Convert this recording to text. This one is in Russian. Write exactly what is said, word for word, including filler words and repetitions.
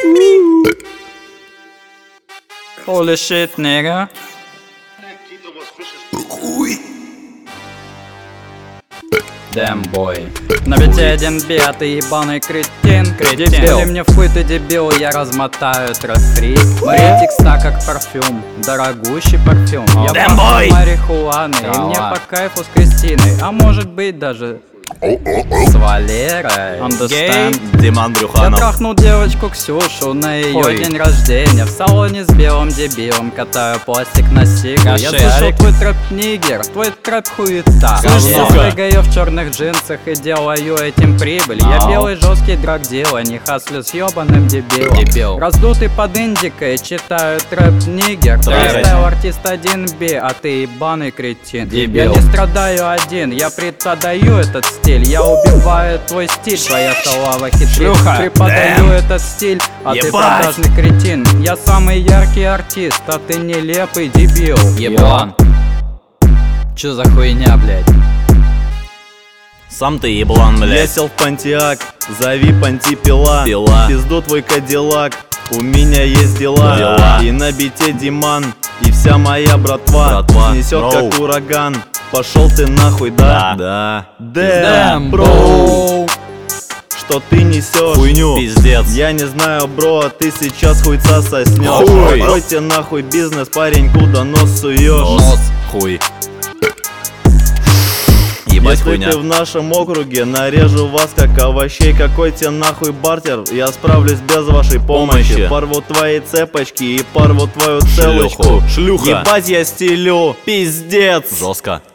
Holy shit, nigga. Damn boy. На бите один би, а ты ебаный кретин. Дебили мне в хуй, ты дебил, я размотаю трек-фри. Моя текста как парфюм, дорогущий парфюм. Я пахну марихуаны, и мне по кайфу с Кристиной. А может быть даже с Валерой. Understand? Диман Брюханов. Я трахнул девочку Ксюшу на ее Ой. день рождения. В салоне с белым дебилом катаю пластик на сига. Я слышал твой трэп-нигер, твой трэп хуета. Я прыгаю в черных джинсах и делаю этим прибыль. Я белый жесткий драгдила, не хаслю с ебаным дебилом. Дебил. Раздутый под индикой, читаю трэп-нигер. Фристайл артист один би, а ты ебаный кретин. Дебил. Я не страдаю один, я преподаю этот стиль. Я убиваю твой стиль, твоя шалава хитрит. Преподаю этот стиль, а Ебать. ты продажный кретин. Я самый яркий артист, а ты нелепый дебил. Еблан. Чё за хуйня, блядь? Сам ты еблан, Я блядь. сел в Пантиак, зови Пантипила. Пила. Пизду твой Кадиллак, у меня есть дела. Дела. И на бите Диман, и вся моя братва, Братва. снесет Броу. как ураган. Пошел ты нахуй, да? Да. Damn, бро. бро. Что ты несешь? Хуйню. Пиздец. Я не знаю, бро, а ты сейчас хуйца соснешь. Хуй. Какой тебе нахуй бизнес, парень, куда нос суешь? Нос. Хуй. Ебать Если хуйня. ты в нашем округе, нарежу вас как овощей. Какой тебе нахуй бартер? Я справлюсь без вашей помощи. Помощи. Порву твои цепочки и порву твою целочку. Шлюха. Ебать я стелю, пиздец. Жестко.